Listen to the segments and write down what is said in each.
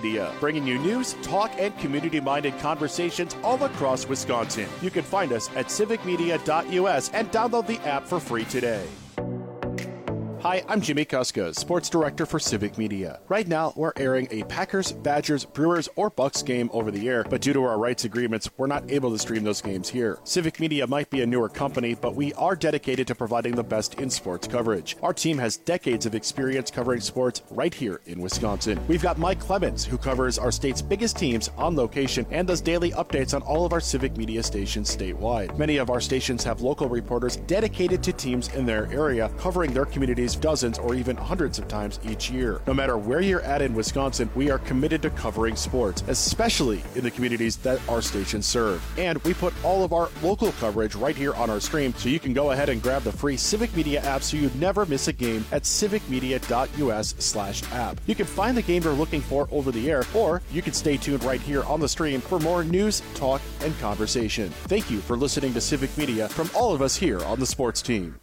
Media, bringing you news, talk, and community-minded conversations all across Wisconsin. You can find us at civicmedia.us and download the app for free today. Hi, I'm Jimmy Kuska, Sports Director for Civic Media. Right now, we're airing a Packers, Badgers, Brewers, or Bucks game over the air, but due to our rights agreements, we're not able to stream those games here. Civic Media might be a newer company, but we are dedicated to providing the best in sports coverage. Our team has decades of experience covering sports right here in Wisconsin. We've got Mike Clemens, who covers our state's biggest teams on location and does daily updates on all of our Civic Media stations statewide. Many of our stations have local reporters dedicated to teams in their area, covering their communities dozens or even hundreds of times each year. No matter where you're at in Wisconsin, we are committed to covering sports, especially in the communities that our stations serve. And we put all of our local coverage right here on our stream, so you can go ahead and grab the free Civic Media app so you never miss a game at civicmedia.us/app. You can find the game you're looking for over the air, or you can stay tuned right here on the stream for more news, talk, and conversation. Thank you for listening to Civic Media from all of us here on the sports team.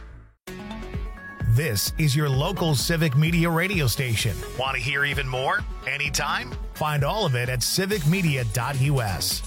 This is your local Civic Media radio station. Want to hear even more? Anytime? Find all of it at civicmedia.us.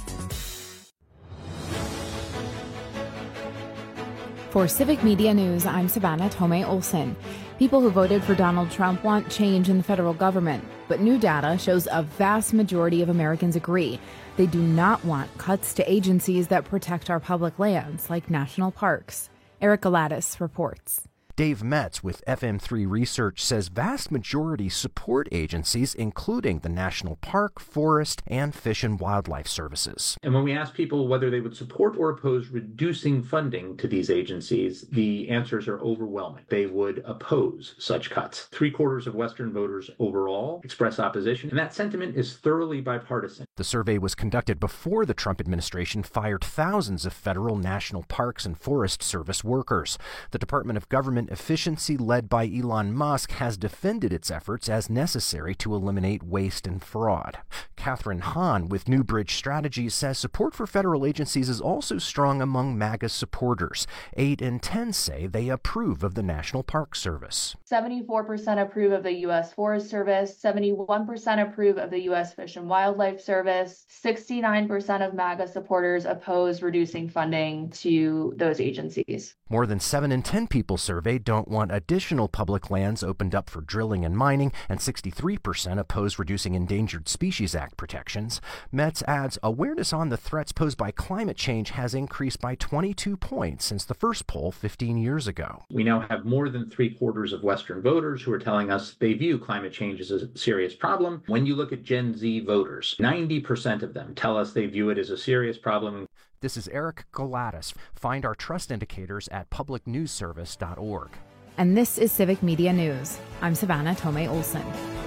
For Civic Media News, I'm Savannah Tomei Olson. People who voted for Donald Trump want change in the federal government, but new data shows a vast majority of Americans agree. They do not want cuts to agencies that protect our public lands, like national parks. Eric Galatis reports. Dave Metz with FM3 Research says vast majorities support agencies, including the National Park, Forest, and Fish and Wildlife Services. And when we ask people whether they would support or oppose reducing funding to these agencies, the answers are overwhelming. They would oppose such cuts. 3/4 of Western voters overall express opposition, and that sentiment is thoroughly bipartisan. The survey was conducted before the Trump administration fired thousands of federal national parks and forest service workers. The Department of Government Efficiency, led by Elon Musk, has defended its efforts as necessary to eliminate waste and fraud. Catherine Hahn with Newbridge Strategies says support for federal agencies is also strong among MAGA supporters. 8 in 10 say they approve of the National Park Service. 74% approve of the U.S. Forest Service, 71% approve of the U.S. Fish and Wildlife Service, 69% of MAGA supporters oppose reducing funding to those agencies. More than 7 in 10 people surveyed don't want additional public lands opened up for drilling and mining, and 63% oppose reducing Endangered Species Act protections. Metz adds awareness on the threats posed by climate change has increased by 22 points since the first poll 15 years ago. We now have more than 3/4 of Western voters who are telling us they view climate change as a serious problem. When you look at Gen Z voters, 90% of them tell us they view it as a serious problem. This is Eric Galatis. Find our trust indicators at publicnewsservice.org. And this is Civic Media News. I'm Savannah Tomei Olson.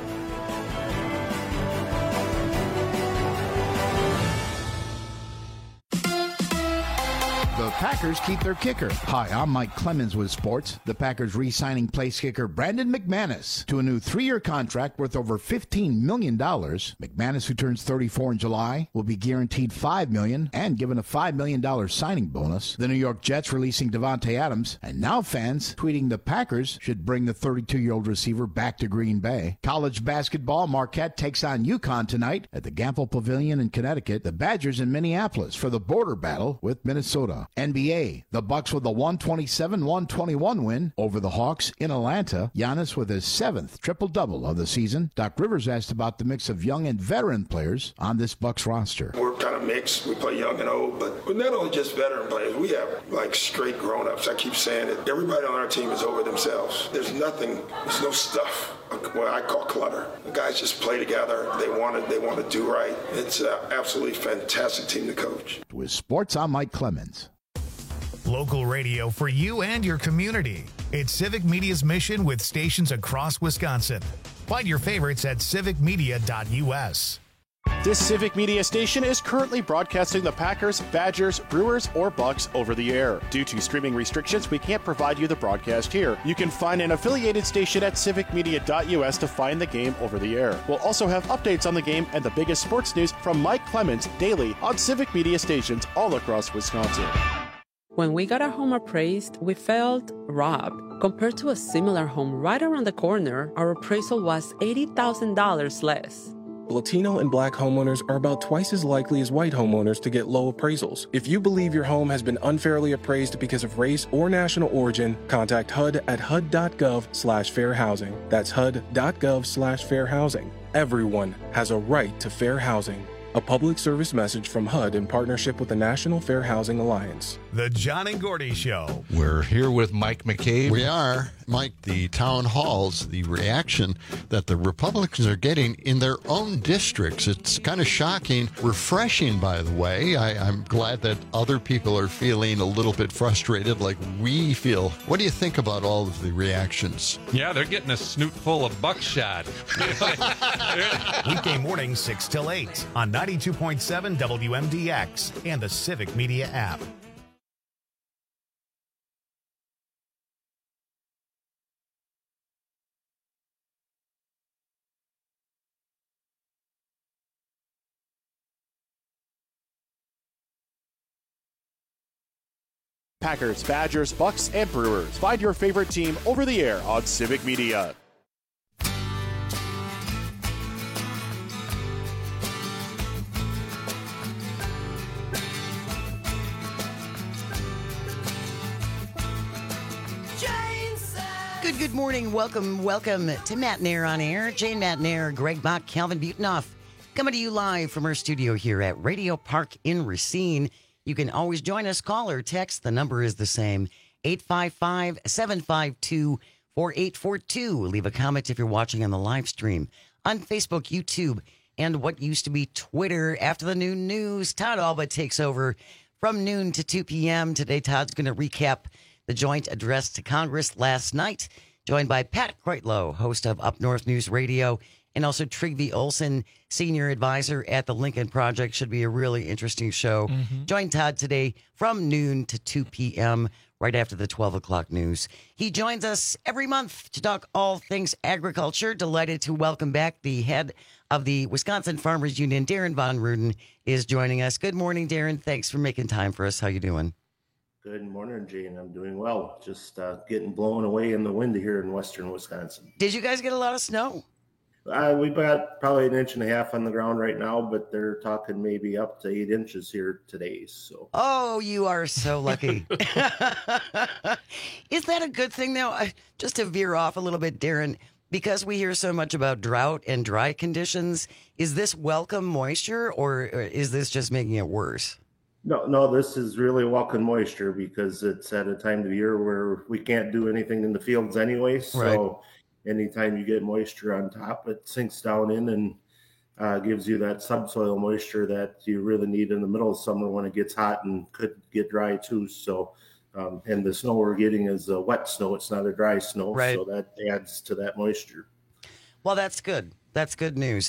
The Packers keep their kicker. Hi, I'm Mike Clemens with sports. The Packers re-signing place kicker Brandon McManus to a new 3-year contract worth over $15 million. McManus, who turns 34 in July, will be guaranteed $5 million and given a $5 million signing bonus. The New York Jets releasing Devontae Adams, and now fans tweeting the Packers should bring the 32-year-old receiver back to Green Bay. College basketball, Marquette takes on UConn tonight at the Gampel Pavilion in Connecticut. The Badgers in Minneapolis for the border battle with Minnesota. NBA, the Bucks with a 127-121 win over the Hawks in Atlanta. Giannis with his 7th triple-double of the season. Doc Rivers asked about the mix of young and veteran players on this Bucks roster. We're kind of mixed. We play young and old, but we're not only just veteran players. We have like straight grown-ups. I keep saying it. Everybody on our team is over themselves. There's no stuff. What I call clutter. The guys just play together. They want to do right. It's an absolutely fantastic team to coach. With sports, I'm Mike Clemens. Local radio for you and your community. It's Civic Media's mission with stations across Wisconsin. Find your favorites at civicmedia.us. This Civic Media station is currently broadcasting the Packers, Badgers, Brewers, or Bucks over the air. Due to streaming restrictions, we can't provide you the broadcast here. You can find an affiliated station at civicmedia.us to find the game over the air. We'll also have updates on the game and the biggest sports news from Mike Clemens daily on Civic Media stations all across Wisconsin. When we got our home appraised, we felt robbed. Compared to a similar home right around the corner, our appraisal was $80,000 less. Latino and Black homeowners are about twice as likely as white homeowners to get low appraisals. If you believe your home has been unfairly appraised because of race or national origin, contact HUD at hud.gov/fair housing. That's hud.gov/fair housing. Everyone has a right to fair housing. A public service message from HUD in partnership with the National Fair Housing Alliance. The John and Gordy Show. We're here with Mike McCabe. We are. Mike, the town halls, the reaction that the Republicans are getting in their own districts, it's kind of shocking, refreshing, by the way. I'm glad that other people are feeling a little bit frustrated like we feel. What do you think about all of the reactions? Yeah, they're getting a snoot full of buckshot. Weekday mornings 6 till 8 on 92.7 WMDX and the Civic Media app. Packers, Badgers, Bucks, and Brewers. Find your favorite team over the air on Civic Media. Good morning. Welcome to Matt Nair on Air. Jane Matt Nair, Greg Bach, Calvin Butonoff, coming to you live from our studio here at Radio Park in Racine. You can always join us, call or text. The number is the same, 855-752-4842. Leave a comment if you're watching on the live stream on Facebook, YouTube, and what used to be Twitter. After the noon news, Todd Alba takes over from noon to 2 p.m. Today, Todd's going to recap the joint address to Congress last night, joined by Pat Kreitlow, host of Up North News Radio, and also Trygve Olsen, senior advisor at the Lincoln Project. Should be a really interesting show. Join Todd today from noon to 2 p.m., right after the 12 o'clock news. He joins us every month to talk all things agriculture. Delighted to welcome back the head of the Wisconsin Farmers Union, Darren Von Ruden, is joining us. Good morning, Darren. Thanks for making time for us. How you doing? Good morning, Gene. I'm doing well. Just getting blown away in the wind here in western Wisconsin. Did you guys get a lot of snow? We've got probably 1.5 inches on the ground right now, but they're talking maybe up to 8 inches here today. So. Oh, you are so lucky. Is that a good thing, though? Just to veer off a little bit, Darren, because we hear so much about drought and dry conditions, is this welcome moisture, or is this just making it worse? No, this is really welcome moisture because it's at a time of the year where we can't do anything in the fields anyway. So right. Anytime you get moisture on top, it sinks down in and gives you that subsoil moisture that you really need in the middle of summer when it gets hot and could get dry too. So, and the snow we're getting is a wet snow. It's not a dry snow. Right. So that adds to that moisture. Well, that's good. That's good news.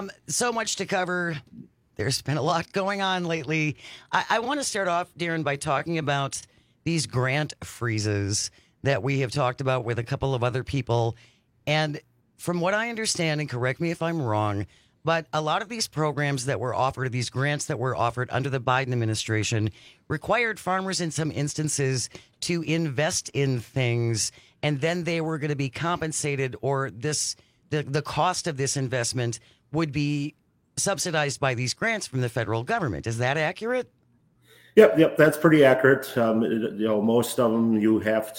So much to cover. There's been a lot going on lately. I want to start off, Darren, by talking about these grant freezes that we have talked about with a couple of other people. And from what I understand, and correct me if I'm wrong, but a lot of these programs that were offered, these grants that were offered under the Biden administration, required farmers in some instances to invest in things, and then they were going to be compensated, or the cost of this investment would be subsidized by these grants from the federal government. Is that accurate? Yep, that's pretty accurate. Most of them you have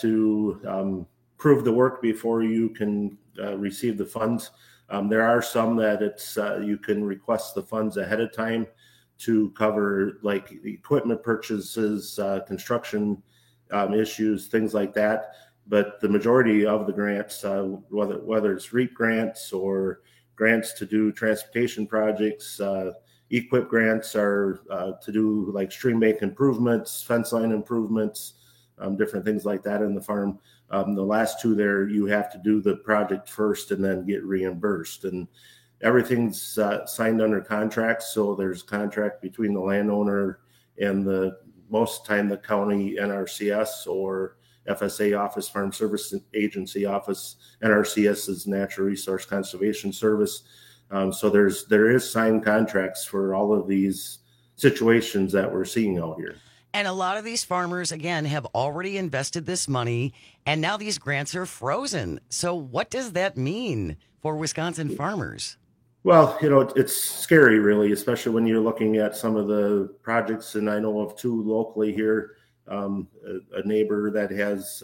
to prove the work before you can receive the funds. There are some that it's you can request the funds ahead of time to cover like equipment purchases, construction issues, things like that. But the majority of the grants, whether it's REAP grants or grants to do transportation projects, EQIP grants are to do like stream bank improvements, fence line improvements, different things like that in the farm. The last two there, you have to do the project first and then get reimbursed. And everything's signed under contract. So there's a contract between the landowner and most time the county NRCS or FSA office, Farm Service Agency office. NRCS is Natural Resource Conservation Service. So there is signed contracts for all of these situations that we're seeing out here. And a lot of these farmers, again, have already invested this money, and now these grants are frozen. So what does that mean for Wisconsin farmers? Well, it's scary, really, especially when you're looking at some of the projects. And I know of two locally here. A neighbor that has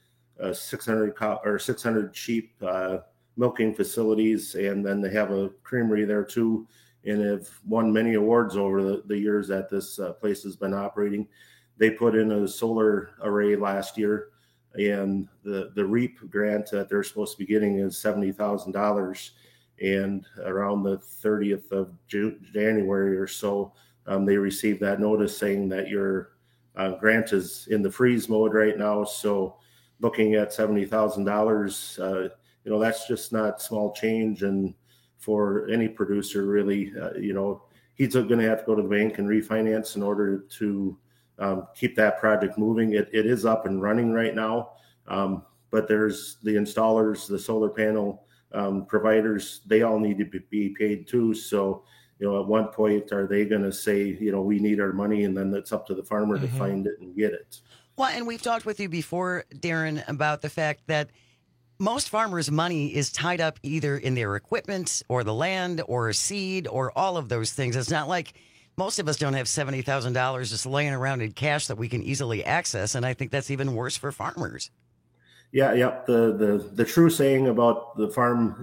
600 sheep milking facilities, and then they have a creamery there too, and have won many awards over the years that this place has been operating. They put in a solar array last year, and the REAP grant that they're supposed to be getting is $70,000. And around the 30th of January or so, they received that notice saying that your grant is in the freeze mode right now. So looking at $70,000, that's just not small change. And for any producer, really, he's going to have to go to the bank and refinance in order to keep that project moving. It is up and running right now, but there's the installers, the solar panel providers, they all need to be paid too. So, at one point, are they going to say, we need our money, and then it's up to the farmer to find it and get it? Well, and we've talked with you before, Darren, about the fact that most farmers' money is tied up either in their equipment or the land or seed or all of those things. It's not like most of us don't have $70,000 just laying around in cash that we can easily access. And I think that's even worse for farmers. Yeah. The true saying about the farm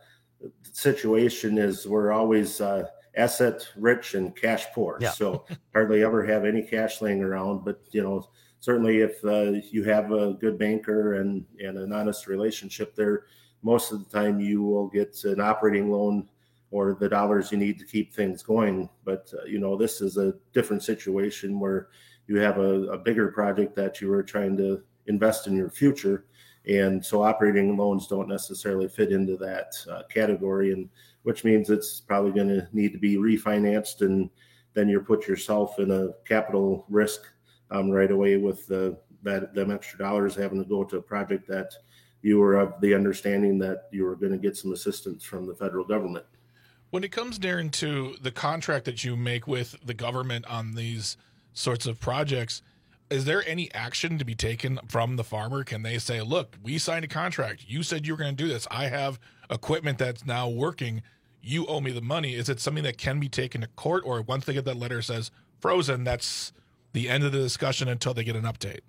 situation is we're always asset rich and cash poor. Yeah. So hardly ever have any cash laying around. But, certainly if you have a good banker and an honest relationship there, most of the time you will get an operating loan or the dollars you need to keep things going. But, this is a different situation where you have a bigger project that you were trying to invest in your future. And so operating loans don't necessarily fit into that category, and which means it's probably going to need to be refinanced. And then you put yourself in a capital risk right away with them extra dollars having to go to a project that you were of the understanding that you were going to get some assistance from the federal government. When it comes, Darren, to the contract that you make with the government on these sorts of projects, is there any action to be taken from the farmer? Can they say, look, we signed a contract. You said you were going to do this. I have equipment that's now working. You owe me the money. Is it something that can be taken to court, or once they get that letter says frozen, that's the end of the discussion until they get an update?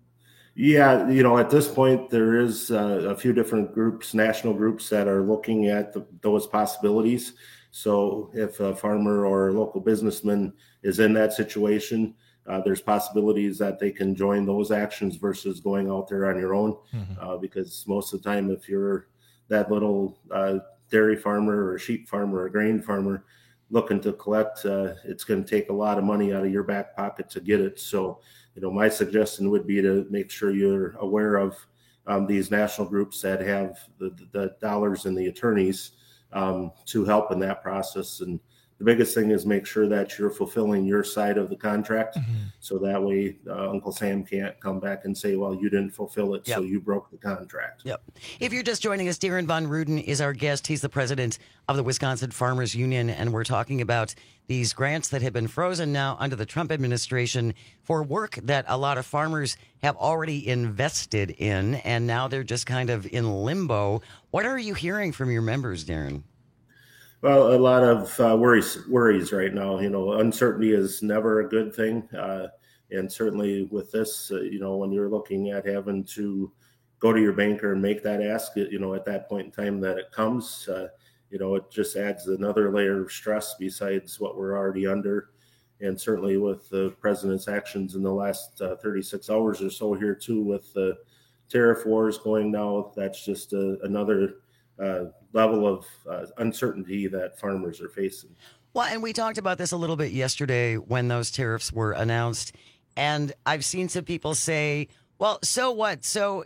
Yeah, at this point, there is a few different groups, national groups, that are looking at those possibilities. So if a farmer or a local businessman is in that situation, there's possibilities that they can join those actions versus going out there on your own. Because most of the time, if you're that little dairy farmer or sheep farmer or grain farmer looking to collect, it's going to take a lot of money out of your back pocket to get it. So, my suggestion would be to make sure you're aware of these national groups that have the dollars and the attorneys to help in that process. And the biggest thing is make sure that you're fulfilling your side of the contract. So that way Uncle Sam can't come back and say, well, you didn't fulfill it, so you broke the contract. Yep. If you're just joining us, Darren Von Ruden is our guest. He's the president of the Wisconsin Farmers Union, and we're talking about these grants that have been frozen now under the Trump administration for work that a lot of farmers have already invested in, and now they're just kind of in limbo. What are you hearing from your members, Darren? Well, a lot of worries right now. Uncertainty is never a good thing. And certainly with this, when you're looking at having to go to your banker and make that ask, at that point in time that it comes, it just adds another layer of stress besides what we're already under. And certainly with the president's actions in the last 36 hours or so here too, with the tariff wars going now, that's just another level of uncertainty that farmers are facing. Well, and we talked about this a little bit yesterday when those tariffs were announced. And I've seen some people say, well, so what? So,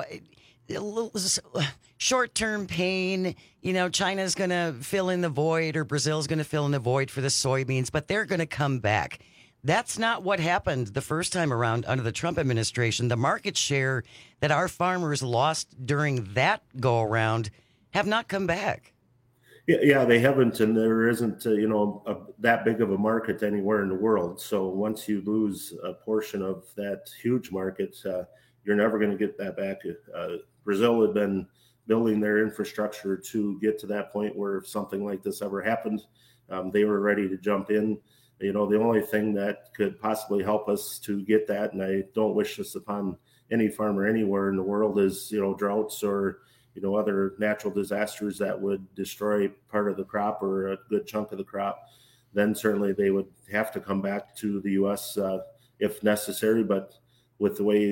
short-term pain, China's going to fill in the void, or Brazil's going to fill in the void for the soybeans, but they're going to come back. That's not what happened the first time around under the Trump administration. The market share that our farmers lost during that go-around have not come back. Yeah, they haven't, and there isn't, that big of a market anywhere in the world. So once you lose a portion of that huge market, you're never going to get that back. Brazil had been building their infrastructure to get to that point where if something like this ever happened, they were ready to jump in. The only thing that could possibly help us to get that, and I don't wish this upon any farmer anywhere in the world, is, droughts or, other natural disasters that would destroy part of the crop or a good chunk of the crop. Then certainly they would have to come back to the U.S. If necessary. But with the way,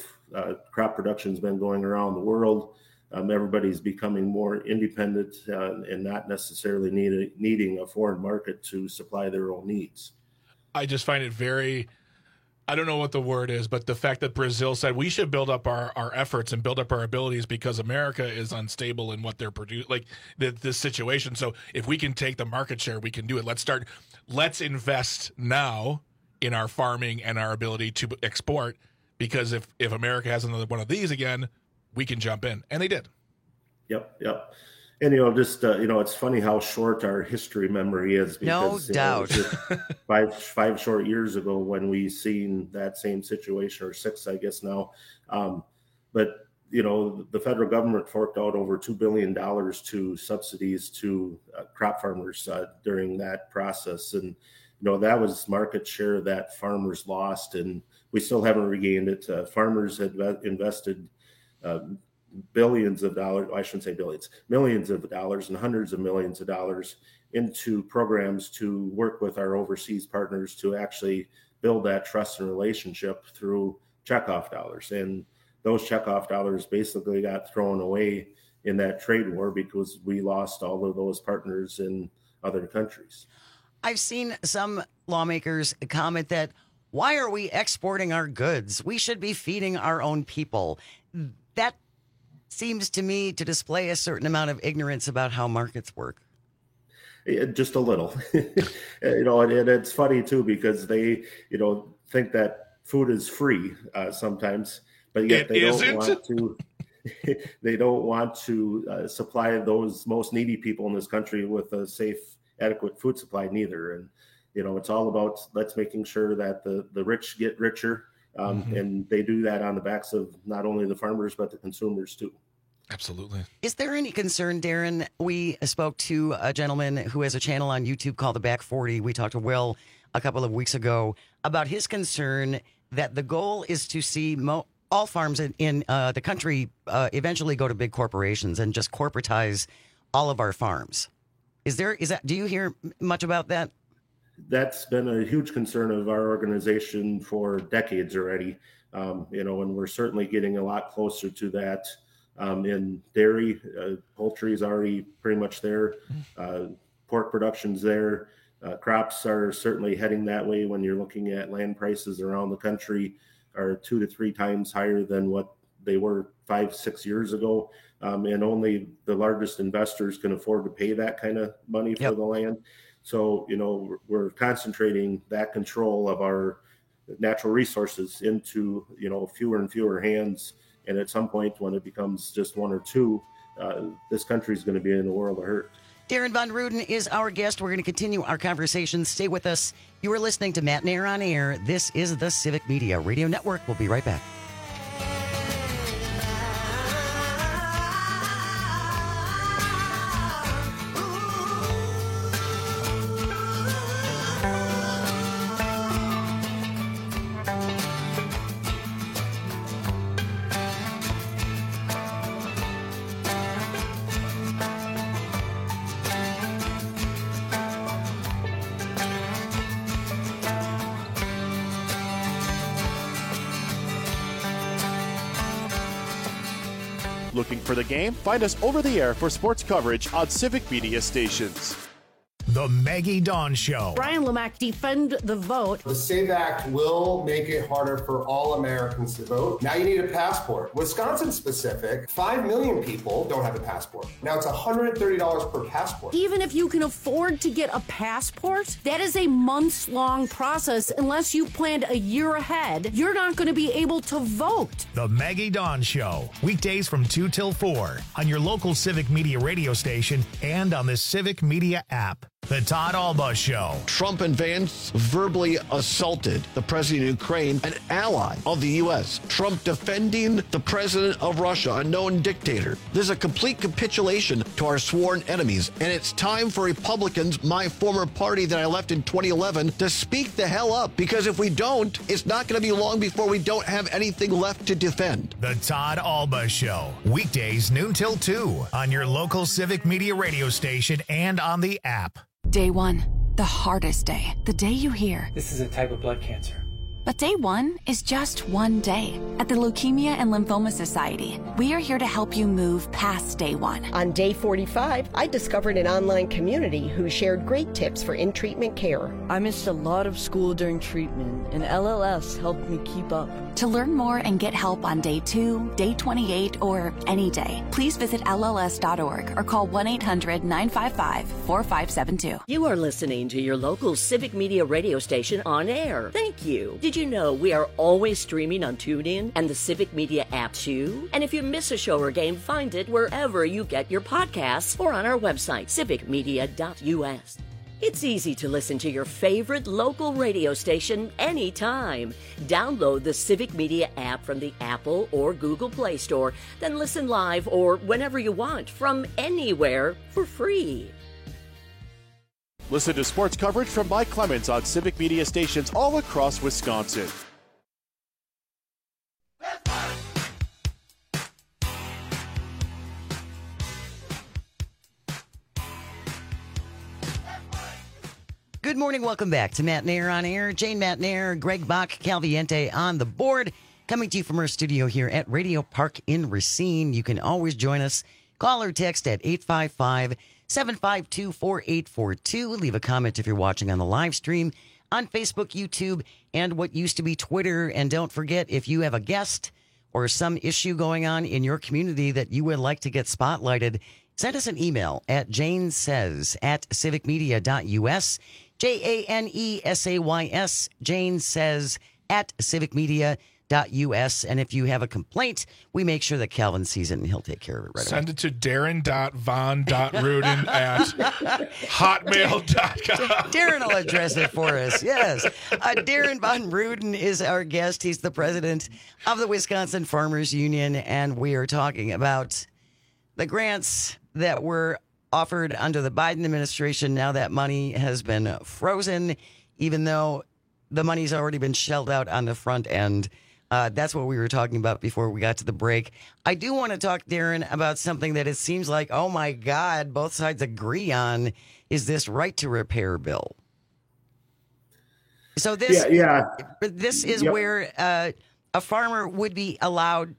crop production's been going around the world, everybody's becoming more independent and not necessarily needing a foreign market to supply their own needs. I just find it very, I don't know what the word is, but the fact that Brazil said we should build up our efforts and build up our abilities because America is unstable in what they're producing, like this situation. So if we can take the market share, we can do it. Let's invest now in our farming and our ability to export, because if America has another one of these again, we can jump in. And they did. Yep. And, it's funny how short our history memory is. Because, no doubt. Five short years ago when we seen that same situation, or 6, I guess now. But, the federal government forked out over $2 billion to subsidies to crop farmers during that process. And, that was market share that farmers lost, and we still haven't regained it. Farmers had invested billions of dollars, I shouldn't say billions, millions of dollars and hundreds of millions of dollars into programs to work with our overseas partners to actually build that trust and relationship through checkoff dollars. And those checkoff dollars basically got thrown away in that trade war because we lost all of those partners in other countries. I've seen some lawmakers comment that, why are we exporting our goods? We should be feeding our own people. That seems to me to display a certain amount of ignorance about how markets work. Just a little. And it's funny too, because they, think that food is free sometimes, but yet they don't want to supply those most needy people in this country with a safe, adequate food supply neither. And, it's all about let's making sure that the rich get richer. And they do that on the backs of not only the farmers, but the consumers too. Absolutely. Is there any concern, Darren? We spoke to a gentleman who has a channel on YouTube called The Back 40. We talked to Will a couple of weeks ago about his concern that the goal is to see all farms in the country eventually go to big corporations and just corporatize all of our farms. Do you hear much about that? That's been a huge concern of our organization for decades already. And we're certainly getting a lot closer to that. In dairy, poultry is already pretty much there. Pork production's there. Crops are certainly heading that way. When you're looking at land prices around the country are 2 to 3 times higher than what they were 5-6 years ago. And only the largest investors can afford to pay that kind of money for the land. So, we're concentrating that control of our natural resources into, fewer and fewer hands. And at some point when it becomes just 1 or 2, this country is going to be in a world of hurt. Darren Von Ruden is our guest. We're going to continue our conversation. Stay with us. You are listening to Matt Nair on Air. This is the Civic Media Radio Network. We'll be right back. Looking for the game? Find us over the air for sports coverage on Civic Media stations. The Maggie Dawn Show. Brian Lamack, defend the vote. The SAVE Act will make it harder for all Americans to vote. Now you need a passport. Wisconsin specific, 5 million people don't have a passport. Now it's $130 per passport. Even if you can afford to get a passport, that is a months-long process. Unless you planned a year ahead, you're not going to be able to vote. The Maggie Dawn Show. Weekdays from 2 till 4 on your local Civic Media radio station and on the Civic Media app. The Todd Alba Show. Trump and Vance verbally assaulted the president of Ukraine, an ally of the U.S. Trump defending the president of Russia, a known dictator. This is a complete capitulation to our sworn enemies. And it's time for Republicans, my former party that I left in 2011, to speak the hell up. Because if we don't, it's not going to be long before we don't have anything left to defend. The Todd Alba Show. Weekdays noon till 2 on your local Civic Media radio station and on the app. Day one, the hardest day. The day you hear, this is a type of blood cancer. But day one is just one day. At the Leukemia and Lymphoma Society, we are here to help you move past day one. On day 45, I discovered an online community who shared great tips for in-treatment care. I missed a lot of school during treatment, and LLS helped me keep up. To learn more and get help on day 2, day 28, or any day, please visit LLS.org or call 1-800-955-4572. You are listening to your local Civic Media radio station on air. Thank you. Did you know we are always streaming on TuneIn and the Civic Media app too? And if you miss a show or game, find it wherever you get your podcasts or on our website, civicmedia.us. It's easy to listen to your favorite local radio station anytime. Download the Civic Media app from the Apple or Google Play Store, then listen live or whenever you want from anywhere for free. Listen to sports coverage from Mike Clemens on Civic Media stations all across Wisconsin. Good morning. Welcome back to Matt Nair on Air. Jane Matt Nair, Greg Bach, Calviente on the board. Coming to you from our studio here at Radio Park in Racine. You can always join us. Call or text at 855-752-4842. Leave a comment if you're watching on the live stream on Facebook, YouTube, and what used to be Twitter. And don't forget, if you have a guest or some issue going on in your community that you would like to get spotlighted, send us an email at janesays@civicmedia.us. JANESAYS, Jane Says @civicmedia.us. And if you have a complaint, we make sure that Calvin sees it and he'll take care of it right Send away. it to darren.von.ruden at hotmail.com. Darren will address it for us, yes. Darren Von Ruden is our guest. He's the president of the Wisconsin Farmers Union, and we are talking about the grants that were offered under the Biden administration. Now that money has been frozen, even though the money's already been shelled out on the front end. That's what we were talking about before we got to the break. I do want to talk, Darren, about something that it seems like, oh my God, both sides agree on, is this right to repair bill. So this, this is where a farmer would be allowed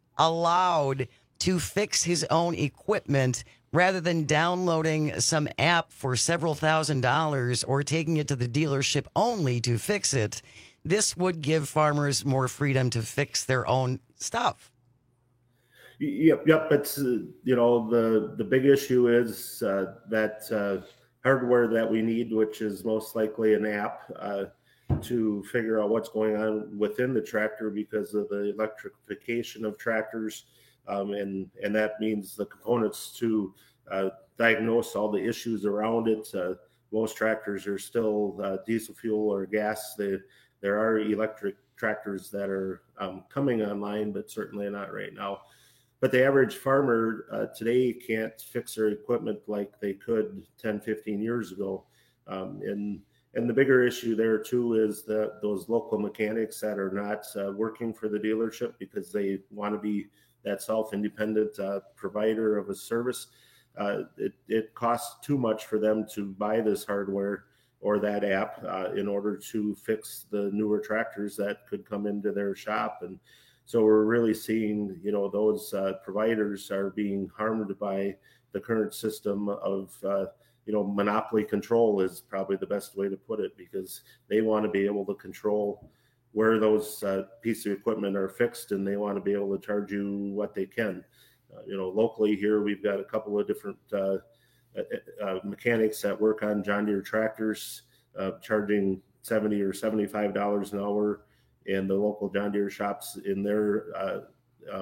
to fix his own equipment rather than downloading some app for several $1,000s or taking it to the dealership only to fix it. This would give farmers more freedom to fix their own stuff. Yep. It's the big issue is that hardware that we need, which is most likely an app to figure out what's going on within the tractor because of the electrification of tractors. And that means the components to diagnose all the issues around it. Most tractors are still diesel fuel or gas. There are electric tractors that are coming online, but certainly not right now. But the average farmer today can't fix their equipment like they could 10, 15 years ago. And the bigger issue there, too, is that those local mechanics that are not working for the dealership because they want to be that self-independent provider of a service, it costs too much for them to buy this hardware or that app in order to fix the newer tractors that could come into their shop. And so we're really seeing, those providers are being harmed by the current system of, monopoly control is probably the best way to put it, because they want to be able to control where those pieces of equipment are fixed, and they want to be able to charge you what they can. Locally here, we've got a couple of different mechanics that work on John Deere tractors, charging $70 or $75 an hour, and the local John Deere shops in their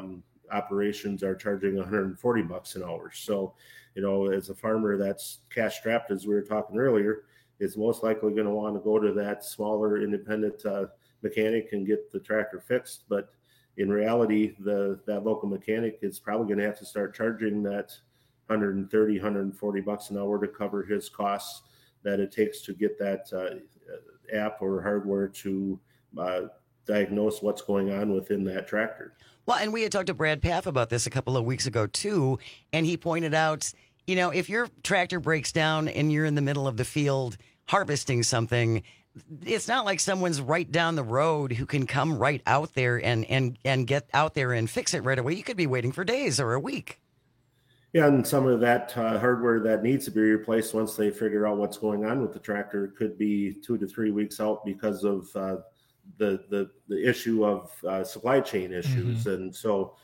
operations are charging $140 an hour. So, as a farmer that's cash strapped, as we were talking earlier, is most likely going to want to go to that smaller independent mechanic and get the tractor fixed. But in reality, that local mechanic is probably going to have to start charging that $130, $140 an hour to cover his costs that it takes to get that app or hardware to diagnose what's going on within that tractor. Well, and we had talked to Brad Paff about this a couple of weeks ago, too, and he pointed out, if your tractor breaks down and you're in the middle of the field harvesting something, it's not like someone's right down the road who can come right out there and get out there and fix it right away. You could be waiting for days or a week. Yeah, and some of that hardware that needs to be replaced once they figure out what's going on with the tractor could be 2 to 3 weeks out because of the issue of supply chain issues. Mm-hmm. And so,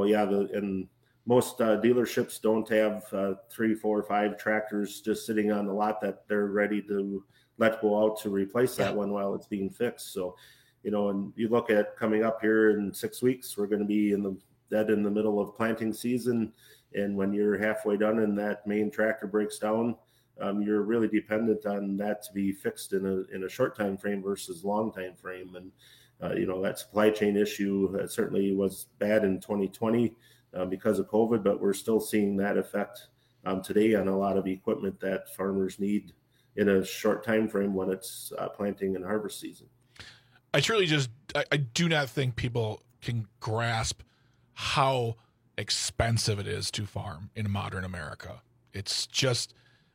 and most dealerships don't have 3, 4, 5 tractors just sitting on the lot that they're ready to let go out to replace that one while it's being fixed. So, and you look at coming up here in 6 weeks, we're going to be in the middle of planting season. And when you're halfway done and that main tractor breaks down, you're really dependent on that to be fixed in a short time frame versus long time frame. And that supply chain issue certainly was bad in 2020 because of COVID, but we're still seeing that effect today on a lot of equipment that farmers need in a short time frame when it's planting and harvest season. I do not think people can grasp how expensive it is to farm in modern America. It's just,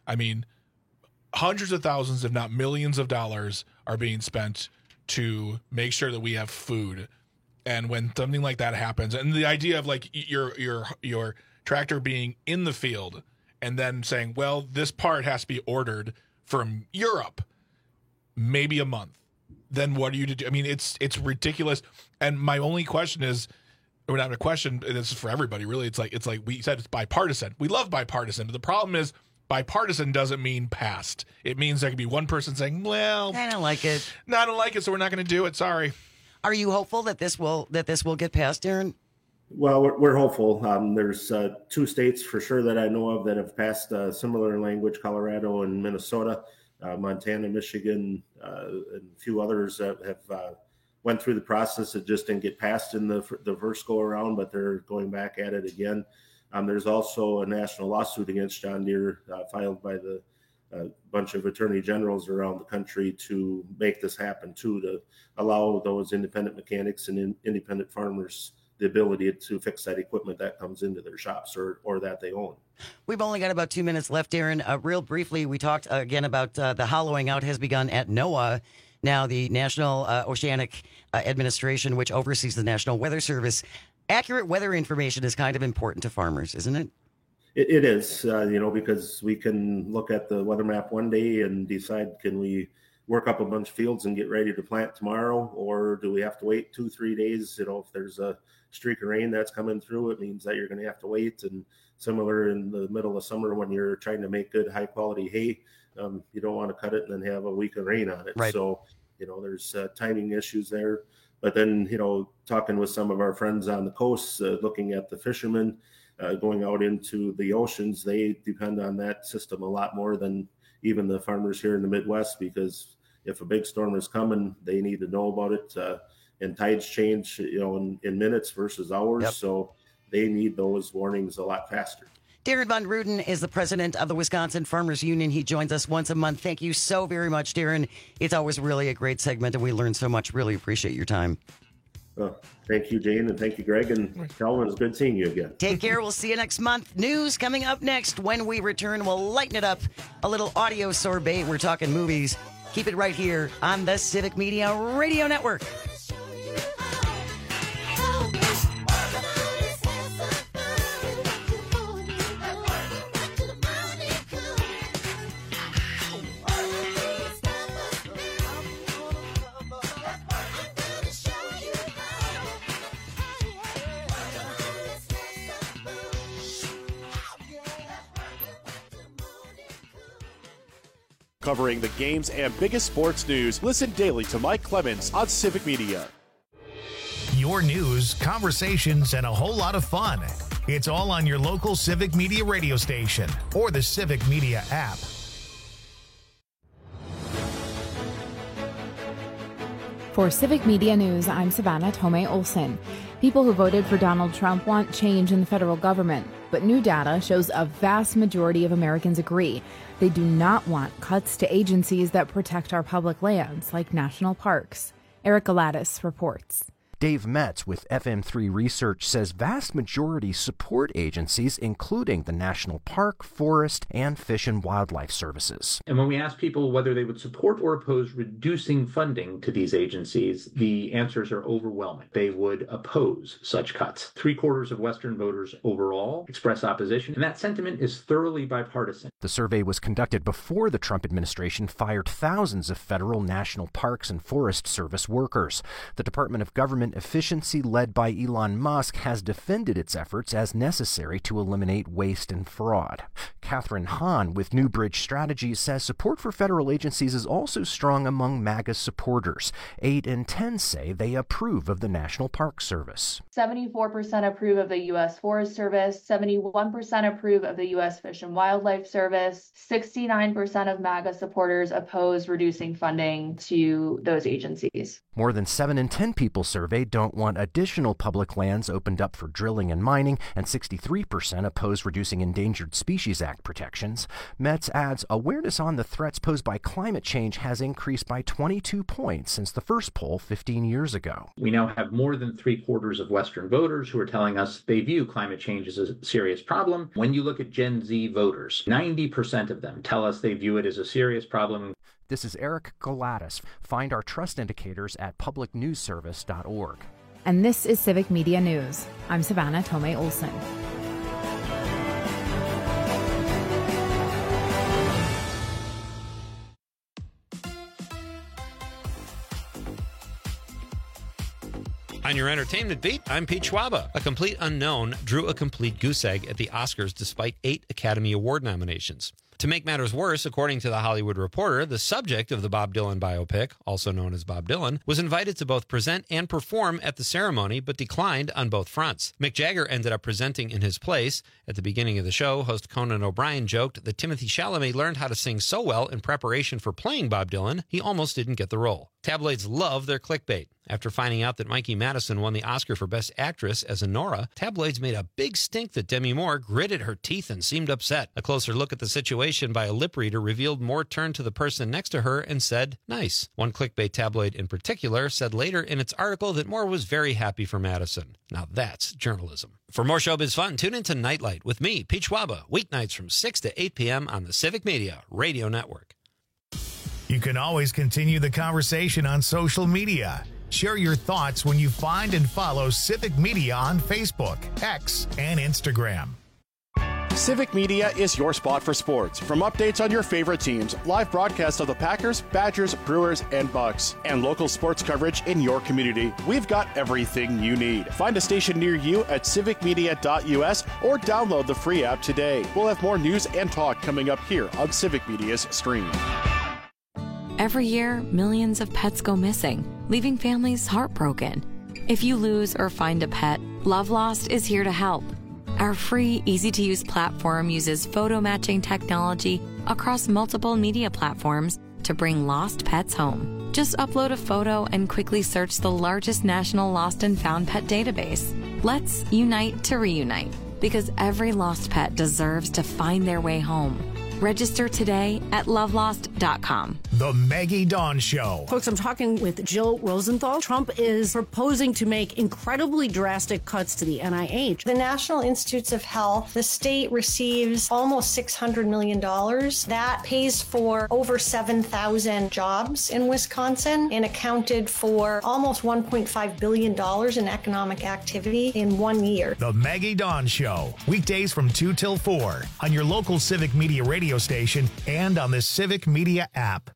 hundreds of thousands, if not millions of dollars are being spent to make sure that we have food. And when something like that happens, and the idea of like your tractor being in the field and then saying, well, this part has to be ordered from Europe, maybe a month. Then what are you to do? It's ridiculous. And my only question is, or not a question, and this is for everybody, really. It's like we said, it's bipartisan. We love bipartisan, but the problem is bipartisan doesn't mean passed. It means there could be one person saying, well, I don't like it. No, I don't like it, so we're not going to do it. Sorry. Are you hopeful that this will get passed, Darren? Well, we're hopeful. There's 2 states for sure that I know of that have passed similar language, Colorado and Minnesota, Montana, Michigan, and a few others that have went through the process. It just didn't get passed in the first go around, but they're going back at it again. There's also a national lawsuit against John Deere filed by the bunch of attorney generals around the country to make this happen too, to allow those independent mechanics and independent farmers the ability to fix that equipment that comes into their shops or that they own. We've only got about 2 minutes left, Darren. Real briefly, we talked again about the hollowing out has begun at NOAA. Now, the National Oceanic Administration, which oversees the National Weather Service. Accurate weather information is kind of important to farmers, isn't it? It is, because we can look at the weather map one day and decide, can we work up a bunch of fields and get ready to plant tomorrow, or do we have to wait 2-3 days? If there's a streak of rain that's coming through, it means that you're going to have to wait. And similar in the middle of summer when you're trying to make good high quality hay, you don't want to cut it and then have a week of rain on it. Right. So, there's timing issues there. But then, talking with some of our friends on the coast, looking at the fishermen going out into the oceans, they depend on that system a lot more than even the farmers here in the Midwest, because if a big storm is coming, they need to know about it. And tides change, in minutes versus hours. Yep. So they need those warnings a lot faster. Darren Von Ruden is the president of the Wisconsin Farmers Union. He joins us once a month. Thank you so very much, Darren. It's always really a great segment, and we learn so much. Really appreciate your time. Well, thank you, Jane, and thank you, Greg. And Calvin, it's good seeing you again. Take care. We'll see you next month. News coming up next. When we return, we'll lighten it up. A little audio sorbet. We're talking movies. Keep it right here on the Civic Media Radio Network. Covering the games and biggest sports news, listen daily to Mike Clemens on Civic Media. your news, conversations, and a whole lot of fun. It's all on your local Civic Media radio station or the Civic Media app. For Civic Media News, I'm Savannah Tomei Olson. People who voted for Donald Trump want change in the federal government, but new data shows a vast majority of Americans agree. They do not want cuts to agencies that protect our public lands, like national parks. Eric Galatis reports. Dave Metz with FM3 Research says vast majority support agencies, including the National Park, Forest, and Fish and Wildlife Services. And when we ask people whether they would support or oppose reducing funding to these agencies, the answers are overwhelming. They would oppose such cuts. 3/4 of Western voters overall express opposition, and that sentiment is thoroughly bipartisan. The survey was conducted before the Trump administration fired thousands of federal national parks and forest service workers. The Department of Government Efficiency, led by Elon Musk, has defended its efforts as necessary to eliminate waste and fraud. Catherine Hahn with Newbridge Strategies says support for federal agencies is also strong among MAGA supporters. 8 in 10 say they approve of the National Park Service. 74% approve of the U.S. Forest Service, 71% approve of the U.S. Fish and Wildlife Service, 69% of MAGA supporters oppose reducing funding to those agencies. More than 7 in 10 people surveyed don't want additional public lands opened up for drilling and mining, and 63% oppose reducing Endangered Species Act protections. Metz adds awareness on the threats posed by climate change has increased by 22 points since the first poll 15 years ago. We now have more than 3/4 of Western voters who are telling us they view climate change as a serious problem. When you look at Gen Z voters, 90% of them tell us they view it as a serious problem. This is Eric Galatis. Find our trust indicators at publicnewsservice.org. And this is Civic Media News. I'm Savannah Tomei Olson. On your entertainment beat, I'm Pete Schwaba. A complete unknown drew a complete goose egg at the Oscars despite 8 Academy Award nominations. To make matters worse, according to The Hollywood Reporter, the subject of the Bob Dylan biopic, also known as Bob Dylan, was invited to both present and perform at the ceremony, but declined on both fronts. Mick Jagger ended up presenting in his place. At the beginning of the show, host Conan O'Brien joked that Timothée Chalamet learned how to sing so well in preparation for playing Bob Dylan, he almost didn't get the role. Tabloids love their clickbait. After finding out that Mikey Madison won the Oscar for Best Actress as a Nora, tabloids made a big stink that Demi Moore gritted her teeth and seemed upset. A closer look at the situation by a lip reader revealed Moore turned to the person next to her and said, "Nice." One clickbait tabloid in particular said later in its article that Moore was very happy for Madison. Now that's journalism. For more showbiz fun, tune into Nightlight with me, Pete Schwaba, weeknights from 6 to 8 p.m. on the Civic Media Radio Network. You can always continue the conversation on social media. Share your thoughts when you find and follow Civic Media on Facebook, X, and Instagram. Civic Media is your spot for sports. From updates on your favorite teams, live broadcasts of the Packers, Badgers, Brewers, and Bucks, and local sports coverage in your community, we've got everything you need. Find a station near you at civicmedia.us or download the free app today. We'll have more news and talk coming up here on Civic Media's stream. Every year, millions of pets go missing, leaving families heartbroken. If you lose or find a pet, Love Lost is here to help. Our free, easy-to-use platform uses photo matching technology across multiple media platforms to bring lost pets home. Just upload a photo and quickly search the largest national lost and found pet database. Let's unite to reunite, because every lost pet deserves to find their way home. Register today at lovelost.com. The Maggie Dawn Show. Folks, I'm talking with Jill Rosenthal. Trump is proposing to make incredibly drastic cuts to the NIH. The National Institutes of Health, the state receives almost $600 million. That pays for over 7,000 jobs in Wisconsin and accounted for almost $1.5 billion in economic activity in 1 year. The Maggie Dawn Show. Weekdays from 2 till 4 on your local Civic Media radio station and on the Civic Media app.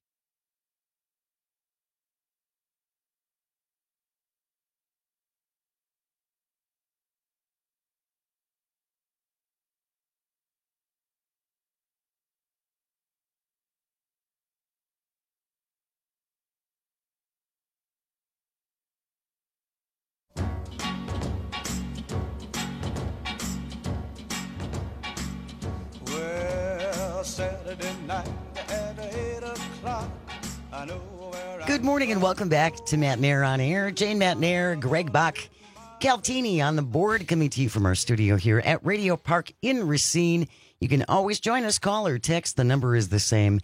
Saturday night at 8 o'clock. I know where Good morning and welcome back to Matt Nair on Air. Jane Matt Nair, Greg Bach, Caltini on the board, coming to you from our studio here at Radio Park in Racine. You can always join us, call or text. The number is the same,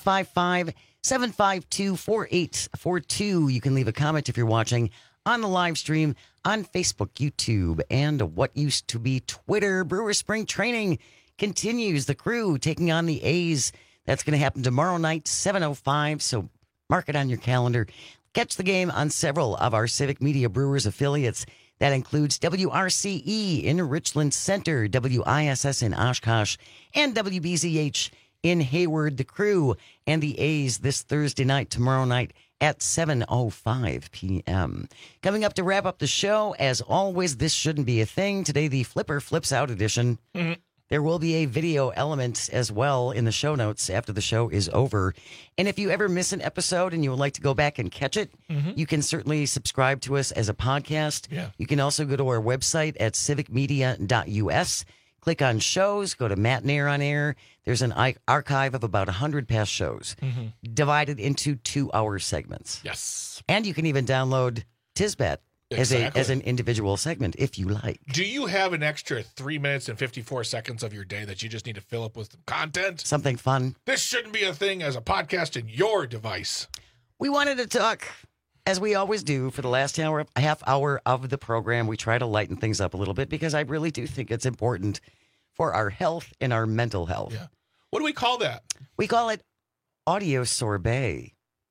855-752-4842. You can leave a comment if you're watching on the live stream on Facebook, YouTube, and what used to be Twitter. Brewer Spring Training continues. The Crew taking on the A's. That's going to happen tomorrow night, 7:05. So mark it on your calendar. Catch the game on several of our Civic Media Brewers affiliates. That includes WRCE in Richland Center, WISS in Oshkosh, and WBZH in Hayward. The Crew and the A's this Thursday night, tomorrow night at 7:05 p.m. Coming up to wrap up the show, as always, this shouldn't be a thing. Today, the Flipper Flips Out edition. Mm-hmm. There will be a video element as well in the show notes after the show is over. And if you ever miss an episode and you would like to go back and catch it, you can certainly subscribe to us as a podcast. Yeah. You can also go to our website at civicmedia.us. Click on shows, go to Matt Nair on Air. There's an archive of about 100 past shows divided into 2-hour segments. Yes. And you can even download Tisbat Exactly. as an individual segment if you like. Do you have an extra 3 minutes and 54 seconds of your day that you just need to fill up with some content? Something fun. This shouldn't be a thing as a podcast in your device. We wanted to talk, as we always do, for the last half hour of the program. We try to lighten things up a little bit because I really do think it's important for our health and our mental health. Yeah. What do we call that? We call it audio sorbet.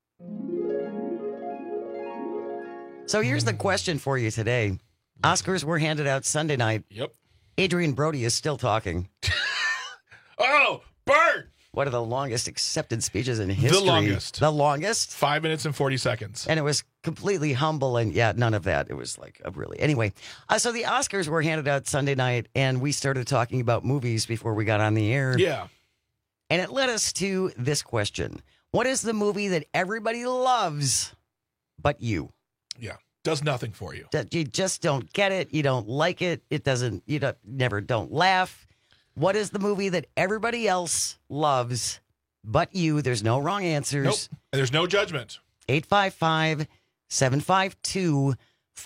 So here's the question for you today. Oscars were handed out Sunday night. Yep. Adrian Brody is still talking. Oh, Bert! One of the longest accepted speeches in history. The longest? 5 minutes and 40 seconds. And it was completely humble and, none of that. It was like a really... Anyway, so the Oscars were handed out Sunday night, and we started talking about movies before we got on the air. Yeah. And it led us to this question. What is the movie that everybody loves but you? Yeah. Does nothing for you. That you just don't get it. You don't like it. It doesn't... You don't laugh. What is the movie that everybody else loves but you? There's no wrong answers. Nope. There's no judgment. 855-752-4842,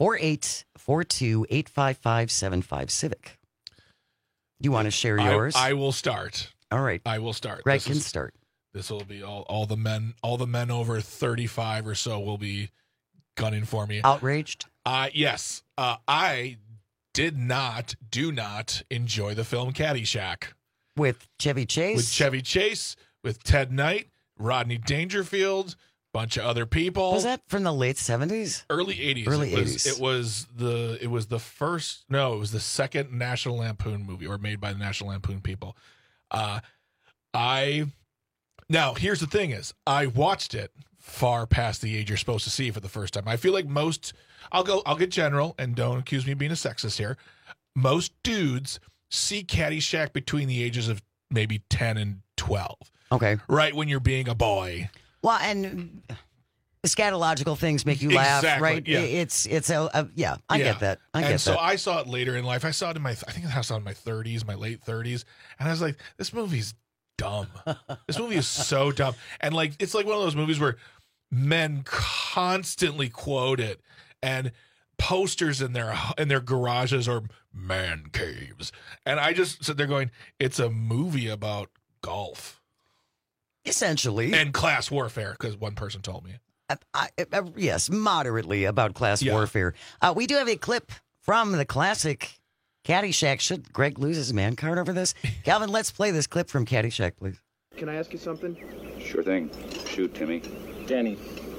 855-75-CIVIC. You want to share yours? I will start. All right. I will start. Greg can start. This will be all the men over 35 or so will be gunning for me. Outraged? Yes. I do not enjoy the film Caddyshack. With Chevy Chase? With Ted Knight, Rodney Dangerfield, bunch of other people. Was that from the late 70s? Early 80s. Early 80s. It was the second National Lampoon movie, or made by the National Lampoon people. Now here's the thing is, I watched it far past the age you're supposed to see for the first time. I feel like I'll get general, and don't accuse me of being a sexist here. Most dudes see Caddyshack between the ages of maybe 10 and 12. Okay. Right when you're being a boy. Well, and scatological things make you laugh, right? Yeah. It's I get that. So I saw it later in life. I saw it in my late 30s, and I was like, this movie's dumb. This movie is so dumb. And it's like one of those movies where men constantly quote it, and posters in their garages or man caves. And I just sit there going, it's a movie about golf. Essentially. And class warfare, because one person told me. Yes, moderately about class warfare. We do have a clip from the classic Caddyshack. Should Greg lose his man card over this? Calvin, let's play this clip from Caddyshack, please. Can I ask you something? Sure thing. Shoot, Timmy. Danny.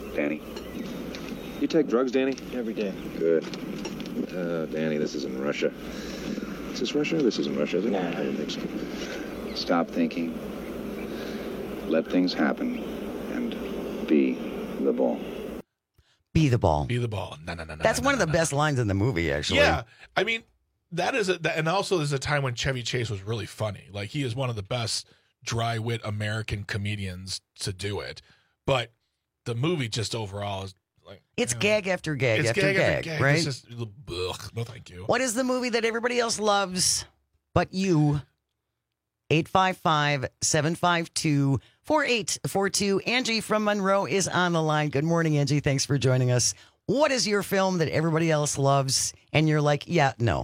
You take drugs, Danny? Every day. Good. Danny, this isn't Russia. Is this Russia? This isn't Russia, is it? Nah. I don't think so. Stop thinking. Let things happen. And be the ball. Be the ball. Be the ball. No. That's one of the best lines in the movie, actually. Yeah. I mean, that is and also there's a time when Chevy Chase was really funny. Like, he is one of the best dry wit American comedians to do it. But the movie just overall is like, it's gag after gag after gag, right? It's just, ugh, no thank you. What is the movie that everybody else loves but you? 855-752-4842. Angie from Monroe is on the line. Good morning, Angie. Thanks for joining us. What is your film that everybody else loves and you're like, yeah, no?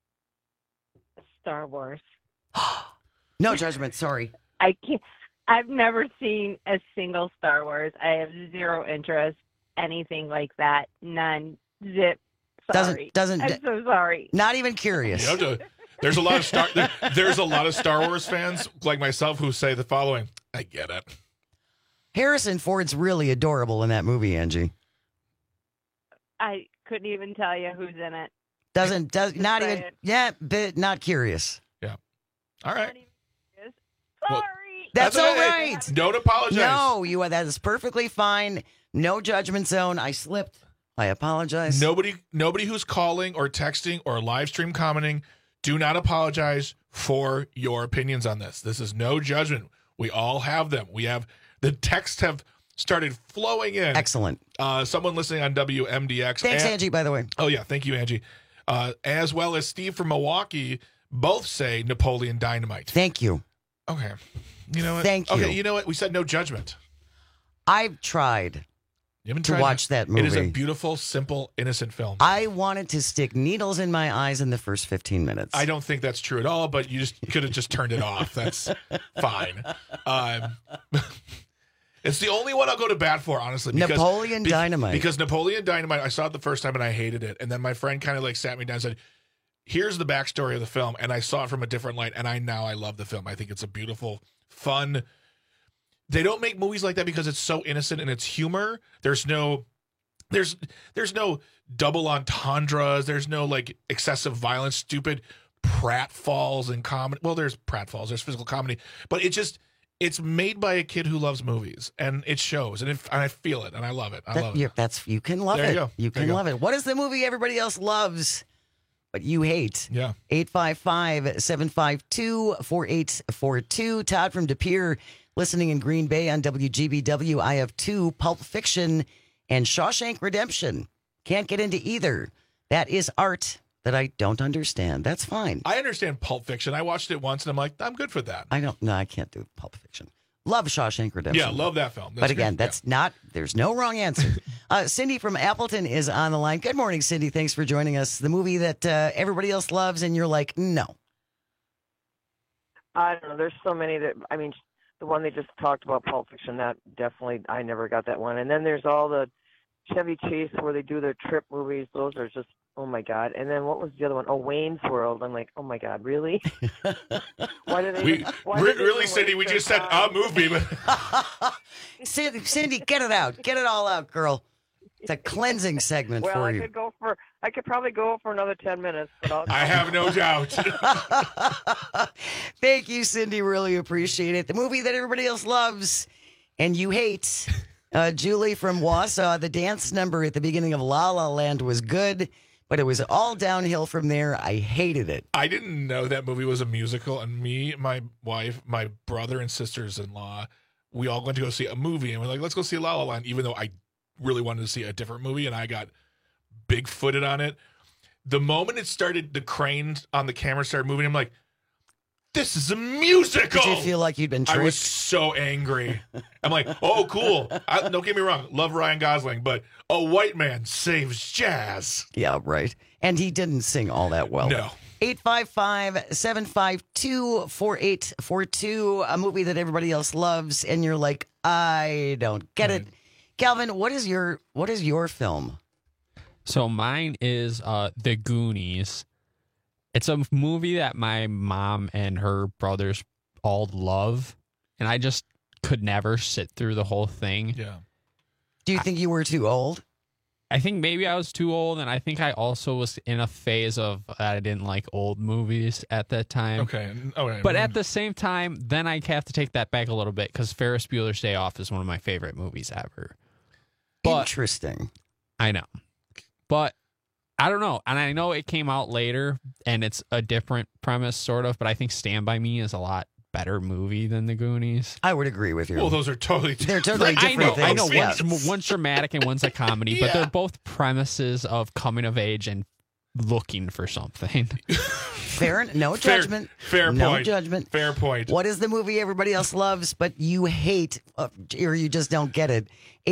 Star Wars. No judgment, sorry. I can't. I've never seen a single Star Wars. I have zero interest, anything like that. None. Zip. Sorry. Doesn't. I'm so sorry. Not even curious. You have to, there's a lot of there's a lot of Star Wars fans like myself who say the following: I get it. Harrison Ford's really adorable in that movie, Angie. I couldn't even tell you who's in it. Not even. Yeah, but not curious. Yeah. All right. Sorry. That's all right. Don't apologize. No, that is perfectly fine. No judgment zone. I slipped. I apologize. Nobody who's calling or texting or live stream commenting, do not apologize for your opinions on this. This is no judgment. We all have them. The texts have started flowing in. Excellent. Someone listening on WMDX. Thanks, Angie, by the way. Oh, yeah. Thank you, Angie. As well as Steve from Milwaukee, both say Napoleon Dynamite. Thank you. Okay. You know what? Thank you. Okay, you know what? We said no judgment. I've tried to watch that movie. It is a beautiful, simple, innocent film. I wanted to stick needles in my eyes in the first 15 minutes. I don't think that's true at all, but you could have just turned it off. That's fine. It's the only one I'll go to bat for, honestly. Napoleon Dynamite. Because Napoleon Dynamite, I saw it the first time and I hated it. And then my friend kind of like sat me down and said, here's the backstory of the film. And I saw it from a different light. And I love the film. I think it's a beautiful, fun. They don't make movies like that because it's so innocent and it's humor. There's no double entendres. There's no like excessive violence, stupid pratfalls and comedy. Well, there's pratfalls, there's physical comedy, but it's made by a kid who loves movies and it shows and I feel it and I love it. I love it. You can love there it. You go. You can love it. What is the movie everybody else loves but you hate? Yeah. 855-752-4842. Todd from De Pere listening in Green Bay on WGBW. I have two, Pulp Fiction and Shawshank Redemption. Can't get into either. That is art that I don't understand. That's fine. I understand Pulp Fiction. I watched it once and I'm like, I'm good for that. I can't do Pulp Fiction. Love Shawshank Redemption. Yeah, love that film. But again, there's no wrong answer. Cindy from Appleton is on the line. Good morning, Cindy. Thanks for joining us. The movie that everybody else loves and you're like, no. I don't know. There's so many that, the one they just talked about, Pulp Fiction, that definitely, I never got that one. And then there's all the Chevy Chase where they do their trip movies. Those are just, oh my God. And then what was the other one? Oh, Wayne's World. I'm like, oh my God, really? Why did they? Really, Cindy? We just said a movie, but Cindy, get it out. Get it all out, girl. It's a cleansing segment for you. I could probably go for another 10 minutes. But I have no doubt. Thank you, Cindy. Really appreciate it. The movie that everybody else loves and you hate. Julie from Wausau, the dance number at the beginning of La La Land was good, but it was all downhill from there. I hated it. I didn't know that movie was a musical, and me, my wife, my brother, and sisters-in-law, we all went to go see a movie, and we're like, let's go see La La Land, even though I really wanted to see a different movie, and I got big-footed on it. The moment it started, the cranes on the camera started moving, I'm like, this is a musical. Did you feel like you'd been tricked? I was so angry. I'm like, oh, cool. Don't get me wrong. Love Ryan Gosling, but a white man saves jazz. Yeah, right. And he didn't sing all that well. No. 855-752-4842, a movie that everybody else loves, and you're like, I don't get it. Calvin, what is your film? So mine is The Goonies. It's a movie that my mom and her brothers all love, and I just could never sit through the whole thing. Yeah. Do you think you were too old? I think maybe I was too old, and I think I also was in a phase of I didn't like old movies at that time. Okay. But at the same time, then I have to take that back a little bit because Ferris Bueller's Day Off is one of my favorite movies ever. Interesting. I know. But I don't know. And I know it came out later and it's a different premise, sort of, but I think Stand By Me is a lot better movie than The Goonies. I would agree with you. Well, those are totally They're totally different things. I know. One's dramatic and one's a comedy, but they're both premises of coming of age and looking for something. No judgment. Fair no point. judgment. Fair point. What is the movie everybody else loves but you hate or you just don't get it?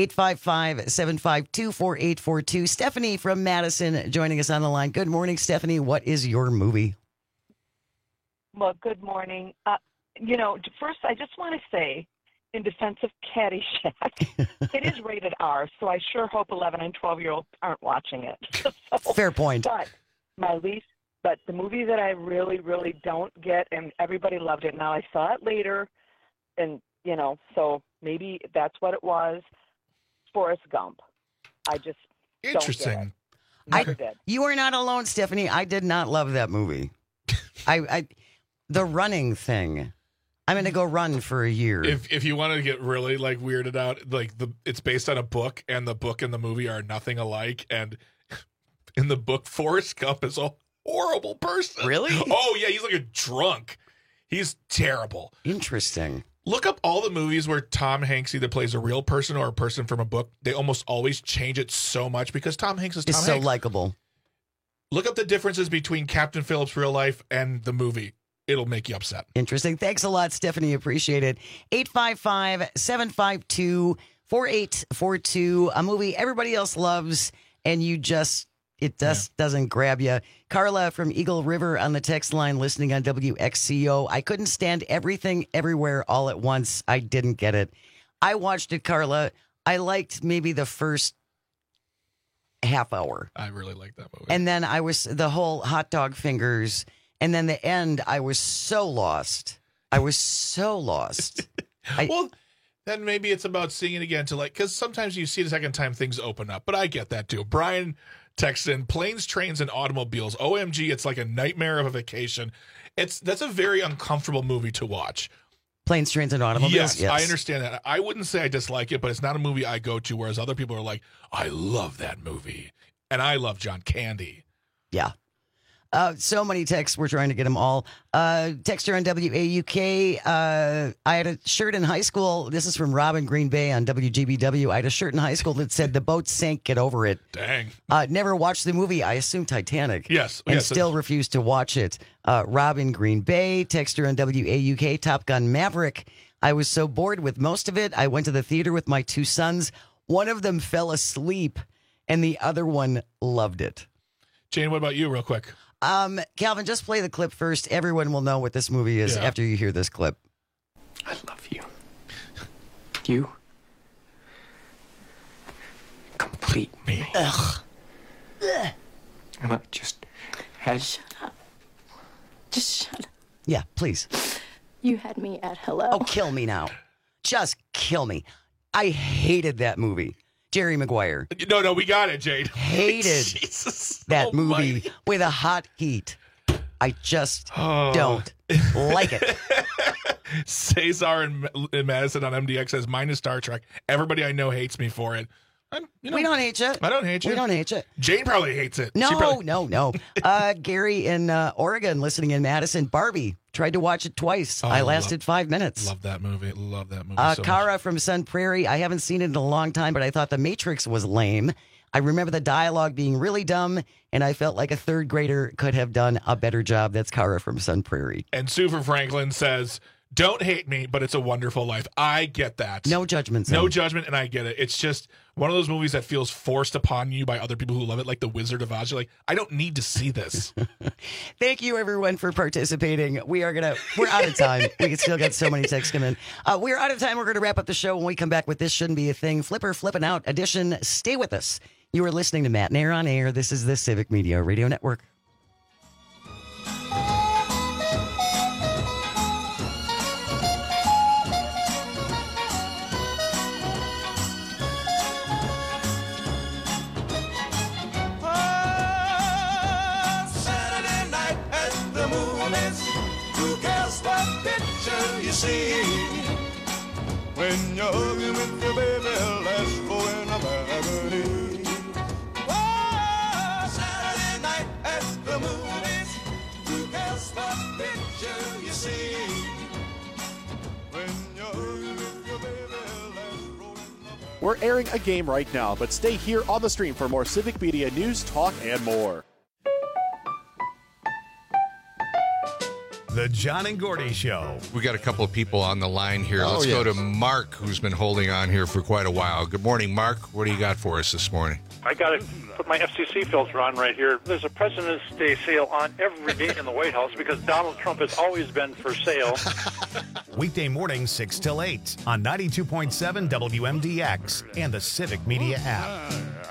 855-752-4842. Stephanie from Madison joining us on the line. Good morning, Stephanie. What is your movie? Well, good morning. First, I just want to say, in defense of Caddyshack, it is rated R, so I sure hope 11 and 12-year-olds aren't watching it. Fair point. But the movie that I really, really don't get, and everybody loved it. Now, I saw it later, and, so maybe that's what it was, Forrest Gump. I just Interesting. don't get it. Never did. You are not alone, Stephanie. I did not love that movie. The running thing. I'm going to go run for a year. If you want to get really weirded out, it's based on a book, and the book and the movie are nothing alike. And in the book, Forrest Gump is a horrible person. Really? Oh yeah, he's like a drunk. He's terrible. Interesting. Look up all the movies where Tom Hanks either plays a real person or a person from a book. They almost always change it so much because Tom Hanks is Tom It's Hanks. so likable. Look up the differences between Captain Phillips' real life and the movie. It'll make you upset. Interesting. Thanks a lot, Stephanie. Appreciate it. 855-752-4842. A movie everybody else loves, and it doesn't grab you. Carla from Eagle River on the text line listening on WXCO. I couldn't stand Everything Everywhere All at Once. I didn't get it. I watched it, Carla. I liked maybe the first half hour. I really liked that movie. And then the whole hot dog fingers. And then the end, I was so lost. Well, then maybe it's about seeing it again because sometimes you see it a second time, things open up. But I get that too. Brian texts in, Planes, Trains, and Automobiles. OMG, it's like a nightmare of a vacation. That's a very uncomfortable movie to watch. Planes, Trains, and Automobiles? Yes, I understand that. I wouldn't say I dislike it, but it's not a movie I go to, whereas other people are like, I love that movie. And I love John Candy. Yeah. So many texts. We're trying to get them all. Texter on WAUK. I had a shirt in high school. This is from Robin Green Bay on WGBW. I had a shirt in high school that said, "The boat sank, get over it." Dang. Never watched the movie. I assume Titanic. Yes. And still refused to watch it. Robin Green Bay. Texter on WAUK. Top Gun Maverick. I was so bored with most of it. I went to the theater with my two sons. One of them fell asleep, and the other one loved it. Jane, what about you, real quick? Calvin, just play the clip first. Everyone will know what this movie is after you hear this clip. I love you. You complete me. Ugh. And I just had... Shut up. Just shut up. Yeah, please. You had me at hello. Oh, kill me now. Just kill me. I hated that movie. Jerry Maguire. No, we got it, Jade. Hated that movie with a hot heat. I just don't like it. Cesar and Madison on MDX says, mine is Star Trek. Everybody I know hates me for it. We don't hate you. I don't hate you. We don't hate you. Jane probably hates it. No. Gary in Oregon listening in Madison. Barbie. Tried to watch it twice. I lasted 5 minutes. Love that movie. Love that movie so Kara much. from Sun Prairie. I haven't seen it in a long time, but I thought The Matrix was lame. I remember the dialogue being really dumb, and I felt like a third grader could have done a better job. That's Kara from Sun Prairie. And Sue from Franklin says, don't hate me, but it's a wonderful life. I get that. No judgment. No judgment, and I get it. It's just one of those movies that feels forced upon you by other people who love it, like The Wizard of Oz. You're like, I don't need to see this. Thank you, everyone, for participating. We're out of time. We can still get so many texts come in. We're out of time. We're going to wrap up the show when we come back with This Shouldn't Be a Thing. Flipper Flipping Out edition. Stay with us. You are listening to Matt and Air on Air. This is the Civic Media Radio Network. Saturday night at the movies. Who cares what picture you see? When you're hugging with your baby, let's go in a balcony. Oh, Saturday night at the movies. Who cares what picture you see? When you're hugging with your baby, let's go in a We're airing a game right now, but stay here on the stream for more Civic Media news, talk, and more. The John and Gordy Show. We got a couple of people on the line here. Oh, Let's yes. go to Mark, who's been holding on here for quite a while. Good morning, Mark. What do you got for us this morning? I got to put my FCC filter on right here. There's a President's Day sale on every day in the White House because Donald Trump has always been for sale. Weekday mornings 6 till 8 on 92.7 WMDX and the Civic Media app.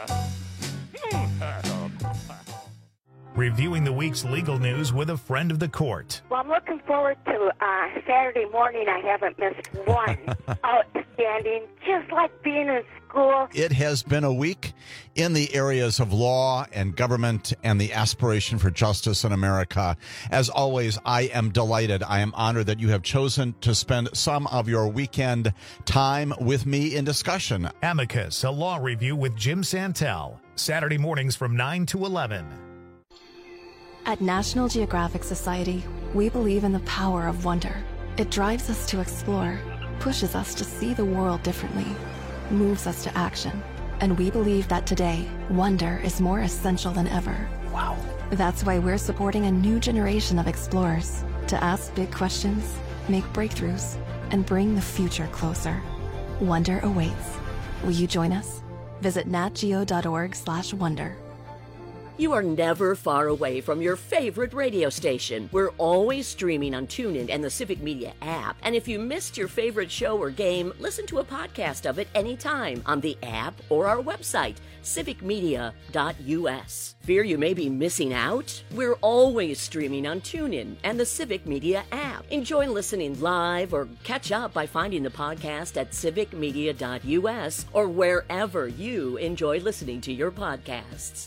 Reviewing the week's legal news with a friend of the court. Well, I'm looking forward to Saturday morning. I haven't missed one. Outstanding, just like being in school. It has been a week in the areas of law and government and the aspiration for justice in America. As always, I am delighted. I am honored that you have chosen to spend some of your weekend time with me in discussion. Amicus, a law review with Jim Santel. Saturday mornings from 9 to 11. At National Geographic Society, we believe in the power of wonder. It drives us to explore, pushes us to see the world differently, moves us to action. And we believe that today, wonder is more essential than ever. Wow. That's why we're supporting a new generation of explorers to ask big questions, make breakthroughs, and bring the future closer. Wonder awaits. Will you join us? Visit natgeo.org/wonder. You are never far away from your favorite radio station. We're always streaming on TuneIn and the Civic Media app. And if you missed your favorite show or game, listen to a podcast of it anytime on the app or our website, civicmedia.us. Fear you may be missing out? We're always streaming on TuneIn and the Civic Media app. Enjoy listening live or catch up by finding the podcast at civicmedia.us or wherever you enjoy listening to your podcasts.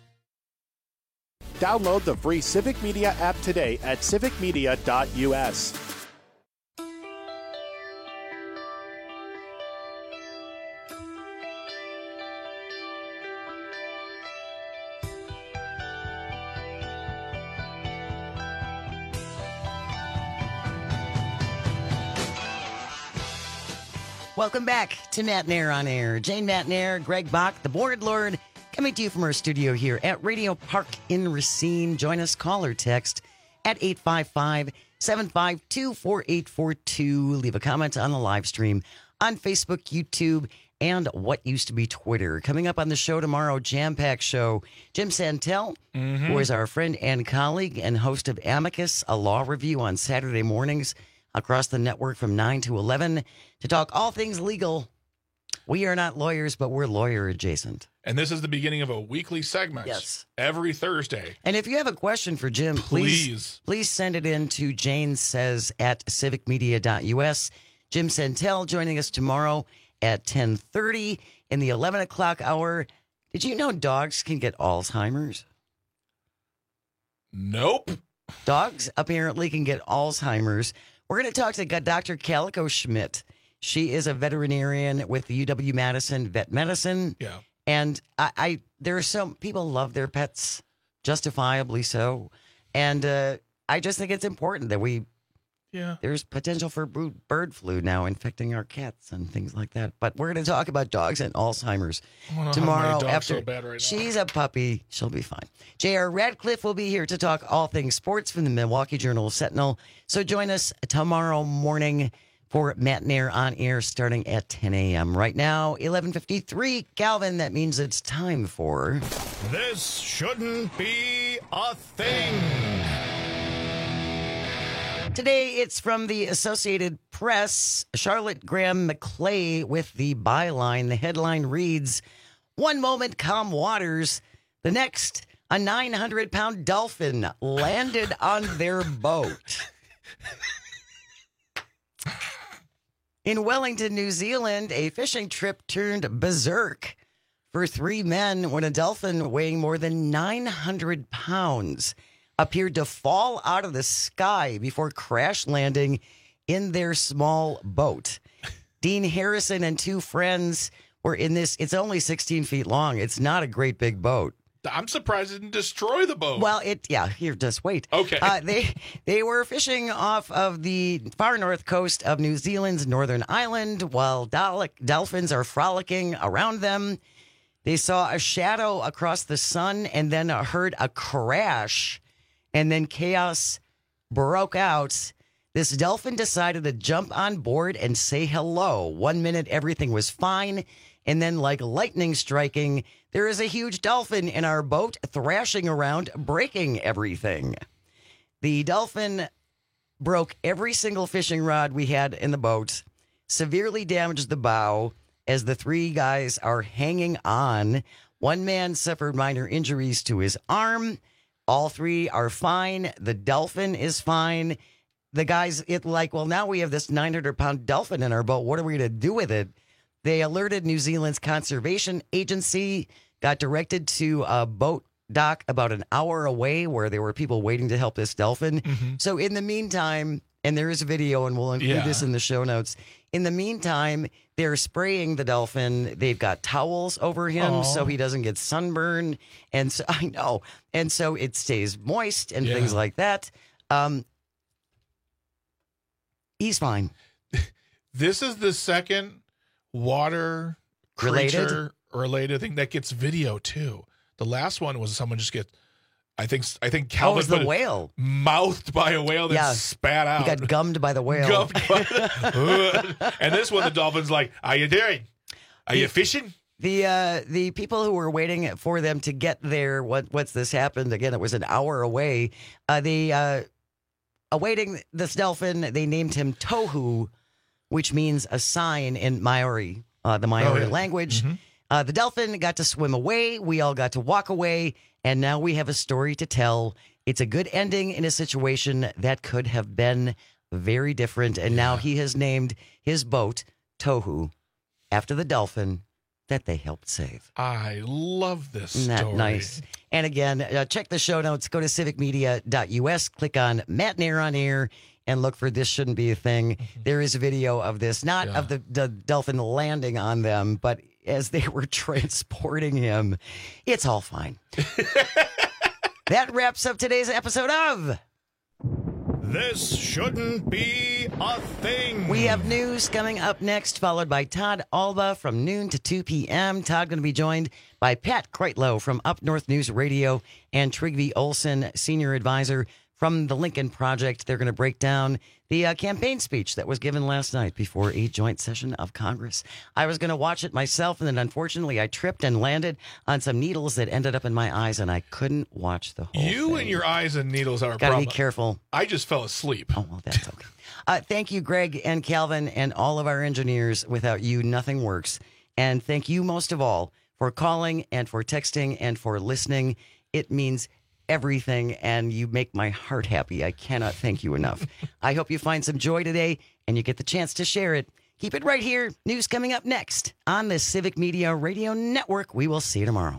Download the free Civic Media app today at civicmedia.us. Welcome back to Matt Nair on Air. Jane Matt Nair, Greg Bach, the board lord, coming to you from our studio here at Radio Park in Racine. Join us, call or text at 855-752-4842. Leave a comment on the live stream on Facebook, YouTube, and what used to be Twitter. Coming up on the show tomorrow, jam-packed show, Jim Santel, who is our friend and colleague and host of Amicus, a law review on Saturday mornings across the network from 9 to 11 to talk all things legal. We are not lawyers, but we're lawyer adjacent. And this is the beginning of a weekly segment. Yes. Every Thursday. And if you have a question for Jim, please send it in to janesays@civicmedia.us. Jim Santel joining us tomorrow at 10:30 in the 11 o'clock hour. Did you know dogs can get Alzheimer's? Nope. Dogs apparently can get Alzheimer's. We're going to talk to Dr. Calico Schmidt. She is a veterinarian with the UW-Madison Vet Medicine. Yeah. And I there are some people love their pets, justifiably so. And I just think it's important that there's potential for bird flu now infecting our cats and things like that. But we're going to talk about dogs and Alzheimer's tomorrow. After so bad right now. She's a puppy. She'll be fine. J.R. Radcliffe will be here to talk all things sports from the Milwaukee Journal-Sentinel. So join us tomorrow morning for Matt Nair on Air starting at 10 a.m. Right now, 11:53. Calvin, that means it's time for... This shouldn't be a thing. Today, it's from the Associated Press. Charlotte Graham McClay with the byline. The headline reads, "One moment, calm waters. The next, a 900-pound dolphin landed on their boat." In Wellington, New Zealand, a fishing trip turned berserk for three men when a dolphin weighing more than 900 pounds appeared to fall out of the sky before crash landing in their small boat. Dean Harrison and two friends were in this. It's only 16 feet long. It's not a great big boat. I'm surprised it didn't destroy the boat. Well, here, just wait. Okay. They were fishing off of the far north coast of New Zealand's Northern Island while dolphins are frolicking around them. They saw a shadow across the sun and then heard a crash, and then chaos broke out. This dolphin decided to jump on board and say hello. 1 minute, everything was fine. And then, like lightning striking, there is a huge dolphin in our boat thrashing around, breaking everything. The dolphin broke every single fishing rod we had in the boat, severely damaged the bow as the three guys are hanging on. One man suffered minor injuries to his arm. All three are fine. The dolphin is fine. The guys, well, now we have this 900-pound dolphin in our boat. What are we going to do with it? They alerted New Zealand's conservation agency, got directed to a boat dock about an hour away where there were people waiting to help this dolphin. So in the meantime, and there is a video, and we'll include this in the show notes. In the meantime, they're spraying the dolphin. They've got towels over him so he doesn't get sunburned. And so I know. And so it stays moist and things like that. He's fine. This is the second water creature related thing that gets video too. The last one was someone just get, I think Calvin was the whale mouthed by a whale that spat out. He got gummed by the whale. And this one, the dolphin's like, "How you doing? Are you fishing?" The people who were waiting for them to get there, once this happened, again, it was an hour away. Awaiting this dolphin, they named him Tohu, which means a sign in Maori, the Maori language. The dolphin got to swim away. We all got to walk away. And now we have a story to tell. It's a good ending in a situation that could have been very different. And now he has named his boat Tohu after the dolphin that they helped save. I love this Isn't story. that nice? And again, check the show notes. Go to civicmedia.us, click on Matt Nair on Air, and look for This Shouldn't Be a Thing. There is a video of this, not of the dolphin landing on them, but as they were transporting him. It's all fine. That wraps up today's episode of This Shouldn't Be a Thing. We have news coming up next, followed by Todd Alba from noon to 2 p.m. Todd going to be joined by Pat Kreitlow from Up North News Radio and Trygve Olsen, senior advisor from the Lincoln Project. They're going to break down the campaign speech that was given last night before a joint session of Congress. I was going to watch it myself, and then unfortunately I tripped and landed on some needles that ended up in my eyes, and I couldn't watch the whole thing. And your eyes and needles are a Gotta problem. be careful. I just fell asleep. Oh, well, that's okay. Thank you, Greg and Calvin, and all of our engineers. Without you, nothing works. And thank you most of all for calling and for texting and for listening. It means everything, and you make my heart happy. I cannot thank you enough. I hope you find some joy today and you get the chance to share it. Keep it right here. News coming up next on the Civic Media Radio Network. We will see you tomorrow.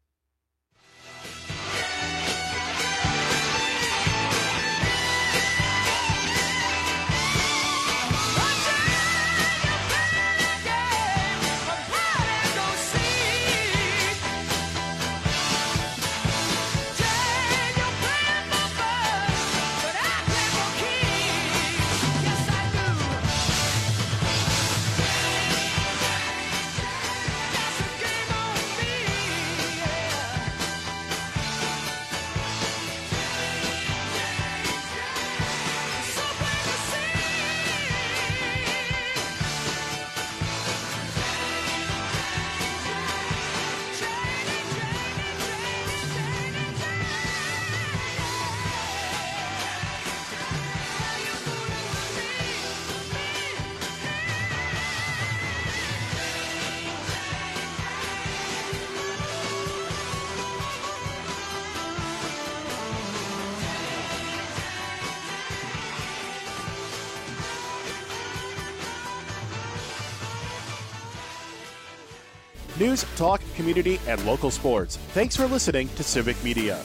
News, talk, community, and local sports. Thanks for listening to Civic Media.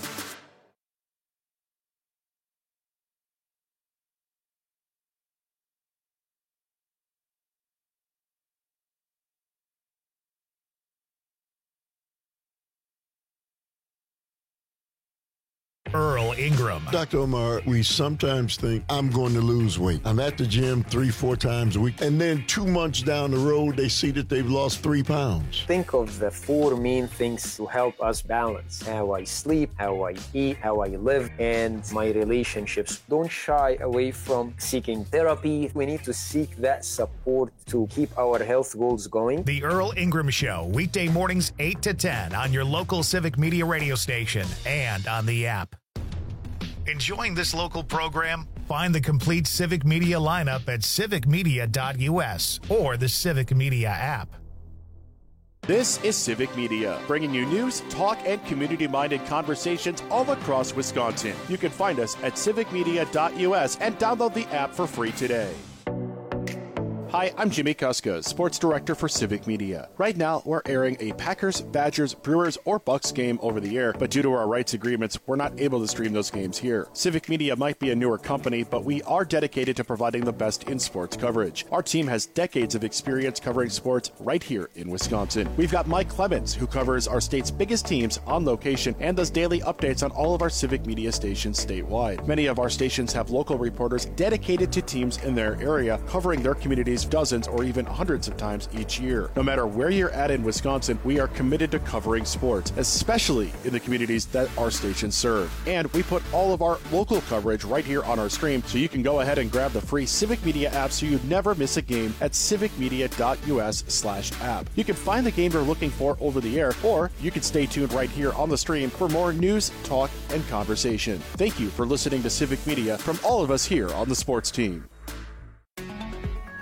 Earl Ingram. Dr. Omar, we sometimes think I'm going to lose weight. I'm at the gym 3-4 times a week, and then 2 months down the road, they see that they've lost 3 pounds. Think of the 4 main things to help us balance: how I sleep, how I eat, how I live, and my relationships. Don't shy away from seeking therapy. We need to seek that support to keep our health goals going. The Earl Ingram Show, weekday mornings 8 to 10 on your local Civic Media radio station and on the app. Enjoying this local program? Find the complete Civic Media lineup at civicmedia.us or the Civic Media app. This is Civic Media, bringing you news, talk, and community-minded conversations all across Wisconsin. You can find us at civicmedia.us and download the app for free today. Hi, I'm Jimmy Kuska, Sports Director for Civic Media. Right now, we're airing a Packers, Badgers, Brewers, or Bucks game over the air, but due to our rights agreements, we're not able to stream those games here. Civic Media might be a newer company, but we are dedicated to providing the best in sports coverage. Our team has decades of experience covering sports right here in Wisconsin. We've got Mike Clemens, who covers our state's biggest teams on location and does daily updates on all of our Civic Media stations statewide. Many of our stations have local reporters dedicated to teams in their area, covering their communities dozens or even hundreds of times each year. No matter where you're at in Wisconsin, we are committed to covering sports, especially in the communities that our stations serve. And we put all of our local coverage right here on our stream, so you can go ahead and grab the free Civic Media app so you never miss a game at civicmedia.us/app. You can find the game you're looking for over the air, or you can stay tuned right here on the stream for more news, talk, and conversation. Thank you for listening to Civic Media from all of us here on the sports team.